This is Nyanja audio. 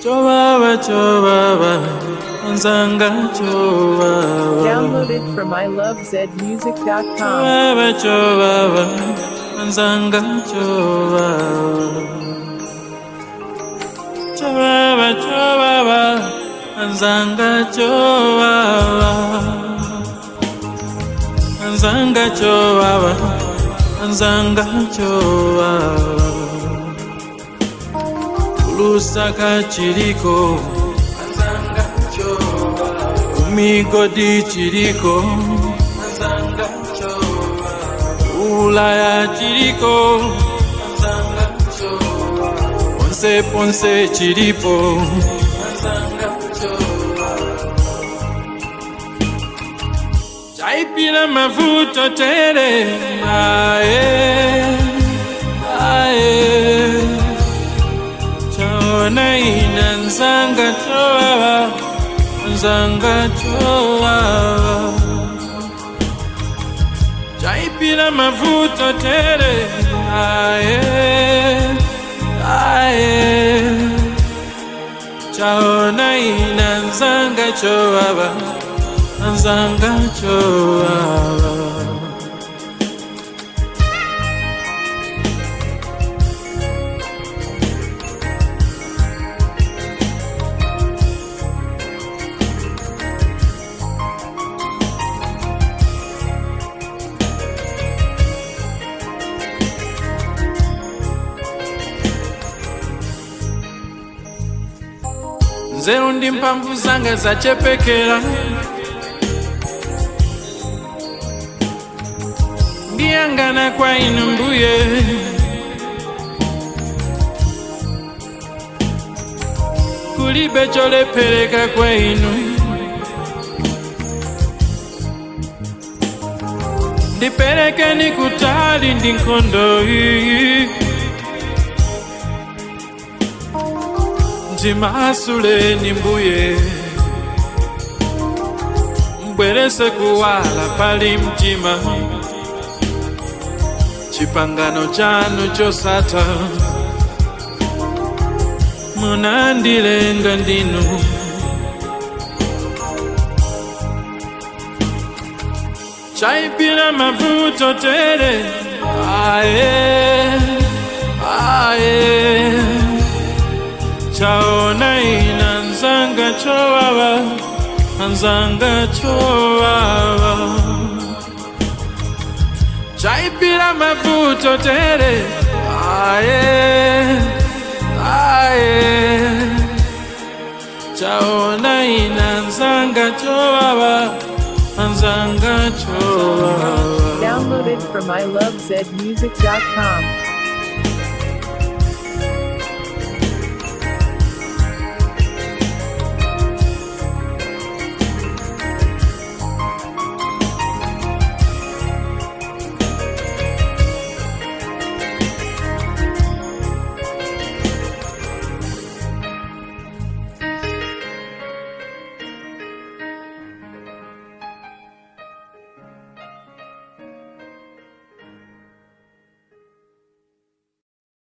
Downloaded from ilovezmusic.com. Lusaka chiriko umigodi chiriko Ulaya chiriko Ponce ponce chiripo Chaipira mavuto tere Naina nzanga choa Chaipira mavuto tere Chao naina nzanga choa Nzeru ndi mphamvu zanga zachepekera ndiyangana kwa inu mbuye kulibe cholephereka kwa inu ndiperekeni kutali ndi nkhondo iyi Ndimasuleni mbuye mbwerese kuwala pali mtima chipangano chanu chosatha munandilenga ndinu chaipira mavuto tere Chao naina nzanga choa Chaipira mavuto tere Chao naina nzanga choa Downloaded from ilovezmusic.com.